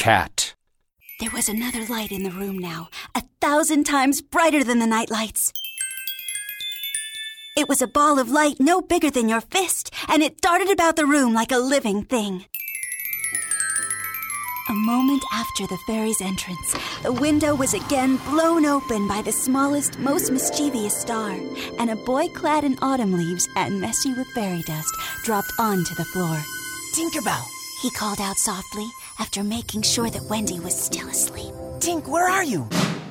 Cat. There was another light in the room now, 1,000 times brighter than the night lights. It was a ball of light no bigger than your fist, and it darted about the room like a living thing. A moment after the fairy's entrance, the window was again blown open by the smallest, most mischievous star, and a boy clad in autumn leaves and messy with fairy dust dropped onto the floor. Tinkerbell, He called out softly after making sure that Wendy was still asleep. Tink, where are you?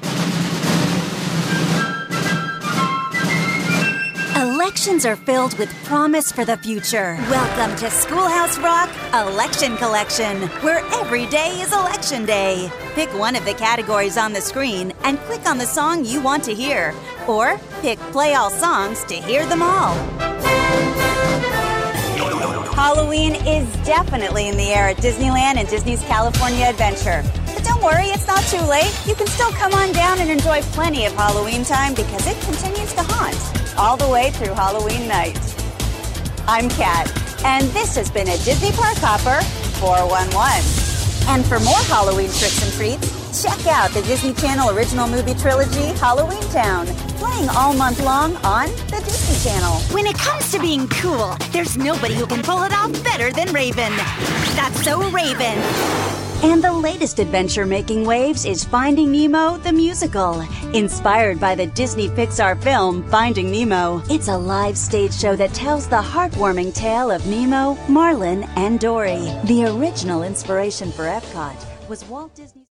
Elections are filled with promise for the future. Welcome to Schoolhouse Rock Election Collection, where every day is Election Day. Pick one of the categories on the screen and click on the song you want to hear. Or pick Play All Songs to hear them all. Halloween is definitely in the air at Disneyland and Disney's California Adventure. But don't worry, it's not too late. You can still come on down and enjoy plenty of Halloween time because it continues to haunt all the way through Halloween night. I'm Kat, and this has been a Disney Park Hopper 411. And for more Halloween tricks and treats, check out the Disney Channel original movie trilogy, Halloween Town, playing all month long on the Disney Channel. When it comes to being cool, there's nobody who can pull it off better than Raven. That's so Raven. And the latest adventure making waves is Finding Nemo the Musical, inspired by the Disney Pixar film Finding Nemo. It's a live stage show that tells the heartwarming tale of Nemo, Marlin, and Dory. The original inspiration for Epcot was Walt Disney.